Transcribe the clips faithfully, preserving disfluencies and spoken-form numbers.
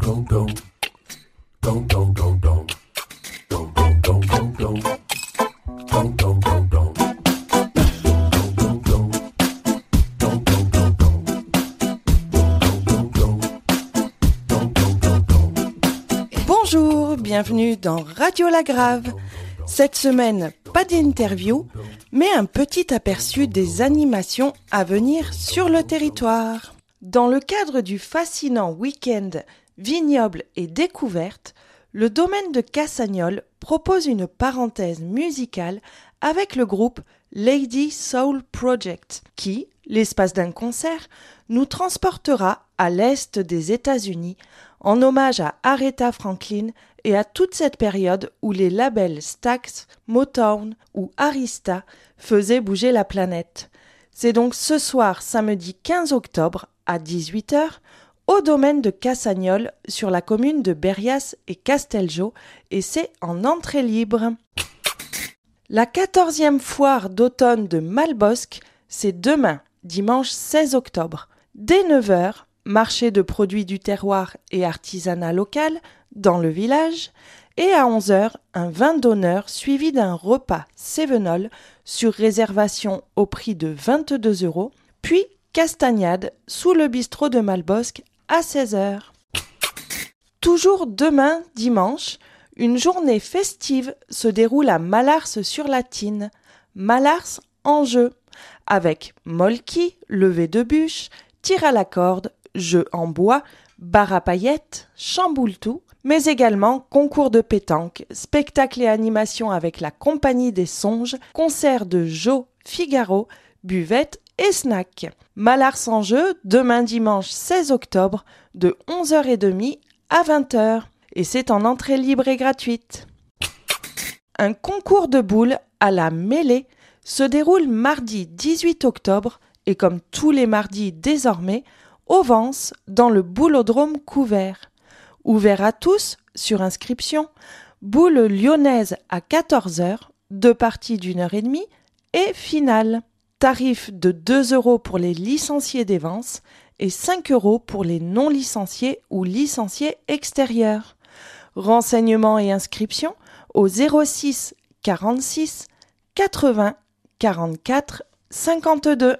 Bonjour, bienvenue dans Radio La Grave. Cette semaine, pas d'interview, mais un petit aperçu des animations à venir sur le territoire. Dans le cadre du fascinant week-end Vignobles et Découvertes, le domaine de Cassagnoles propose une parenthèse musicale avec le groupe Lady Soul Project qui, l'espace d'un concert, nous transportera à l'est des États-Unis en hommage à Aretha Franklin et à toute cette période où les labels Stax, Motown ou Arista faisaient bouger la planète. C'est donc ce soir, samedi quinze octobre, à dix-huit heures, au domaine de Cassagnoles, sur la commune de Berrias et Castelgau, et c'est en entrée libre. La quatorzième foire d'automne de Malbosc, c'est demain, dimanche seize octobre. Dès neuf heures, marché de produits du terroir et artisanat local dans le village, et à onze heures, un vin d'honneur suivi d'un repas Cévenol sur réservation au prix de vingt-deux euros, puis castagnade sous le bistrot de Malbosc à seize heures. Toujours demain, dimanche, une journée festive se déroule à Mallars-sur-Latine, Mallars en jeu, avec molki, levée de bûche, tir à la corde, jeux en bois, bar à paillettes, chamboule-tout, mais également concours de pétanque, spectacle et animation avec la Compagnie des Songes, concert de Jo Figaro, buvette et snack. Mallars en jeu, demain dimanche seize octobre, de onze heures trente à vingt heures. Et c'est en entrée libre et gratuite. Un concours de boules à la mêlée se déroule mardi dix-huit octobre, et comme tous les mardis désormais, au Vence, dans le boulodrome couvert. Ouvert à tous, sur inscription, boule lyonnaise à quatorze heures, deux parties d'une heure et demie, et finale. Tarif de deux euros pour les licenciés des Vences et cinq euros pour les non-licenciés ou licenciés extérieurs. Renseignements et inscriptions au zéro six quarante-six quatre-vingts quarante-quatre cinquante-deux.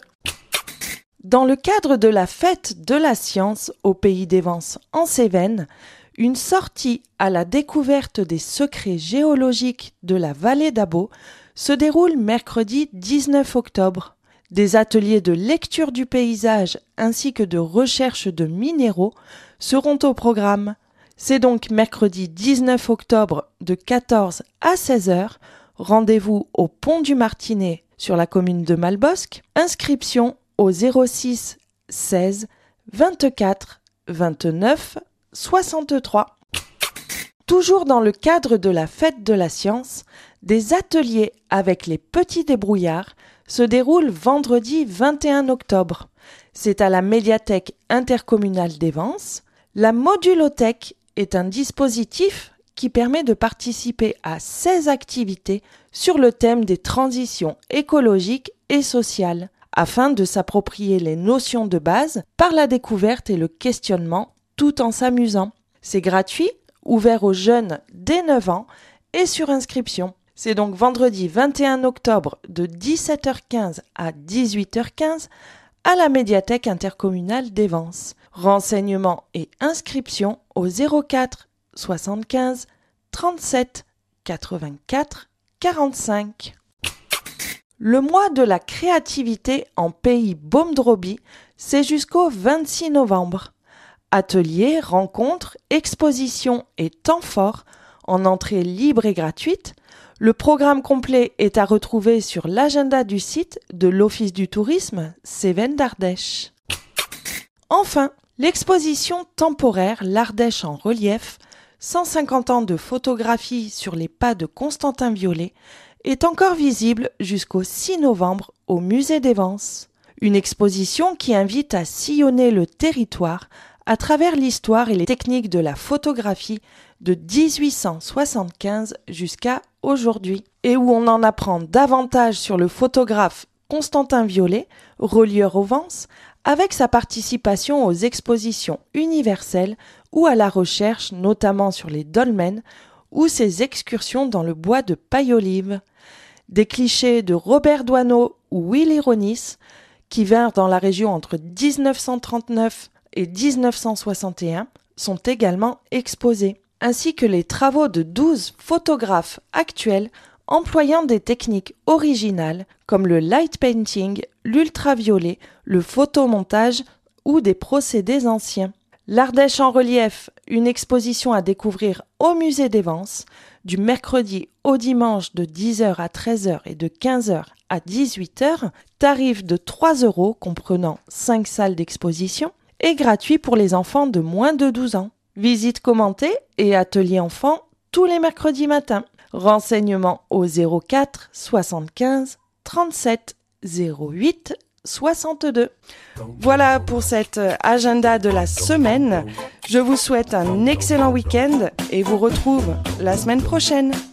Dans le cadre de la fête de la science au Pays des Vences en Cévennes, une sortie à la découverte des secrets géologiques de la vallée d'Abo se déroule mercredi dix-neuf octobre. Des ateliers de lecture du paysage ainsi que de recherche de minéraux seront au programme. C'est donc mercredi dix-neuf octobre de quatorze à seize heures. Rendez-vous au Pont du Martinet sur la commune de Malbosc. Inscription au zéro six seize vingt-quatre vingt-neuf soixante-trois. Toujours dans le cadre de la fête de la science, des ateliers avec les petits débrouillards se déroulent vendredi vingt et un octobre. C'est à la médiathèque intercommunale des Vences. La modulothèque est un dispositif qui permet de participer à seize activités sur le thème des transitions écologiques et sociales, afin de s'approprier les notions de base par la découverte et le questionnement tout en s'amusant. C'est gratuit, ouvert aux jeunes dès neuf ans et sur inscription. C'est donc vendredi vingt et un octobre de dix-sept heures quinze à dix-huit heures quinze à la médiathèque intercommunale des Vences. Renseignements et inscriptions au zéro quatre soixante-quinze trente-sept quatre-vingt-quatre quarante-cinq. Le mois de la créativité en pays Baume-Droby, c'est jusqu'au vingt-six novembre. Ateliers, rencontres, expositions et temps forts en entrée libre et gratuite. Le programme complet est à retrouver sur l'agenda du site de l'Office du tourisme Cévennes d'Ardèche. Enfin, l'exposition temporaire L'Ardèche en relief, cent cinquante ans de photographie sur les pas de Constantin Violet, est encore visible jusqu'au six novembre au musée des Vences. Une exposition qui invite à sillonner le territoire à travers l'histoire et les techniques de la photographie de dix-huit cent soixante-quinze jusqu'à aujourd'hui, et où on en apprend davantage sur le photographe Constantin Violet, relieur au Vence, avec sa participation aux expositions universelles ou à la recherche, notamment sur les dolmens ou ses excursions dans le bois de Paille-Olive. Des clichés de Robert Doisneau ou Willy Ronis, qui vinrent dans la région entre dix-neuf cent trente-neuf et dix-neuf cent soixante et un, sont également exposés, ainsi que les travaux de douze photographes actuels employant des techniques originales comme le light painting, l'ultraviolet, le photomontage ou des procédés anciens. L'Ardèche en relief, une exposition à découvrir au musée des Vences, du mercredi au dimanche de dix heures à treize heures et de quinze heures à dix-huit heures, tarif de trois euros comprenant cinq salles d'exposition et gratuit pour les enfants de moins de douze ans. Visite commentée et atelier enfants tous les mercredis matins. Renseignements au zéro quatre soixante-quinze trente-sept zéro huit soixante-deux. Voilà pour cet agenda de la semaine. Je vous souhaite un excellent week-end et vous retrouve la semaine prochaine.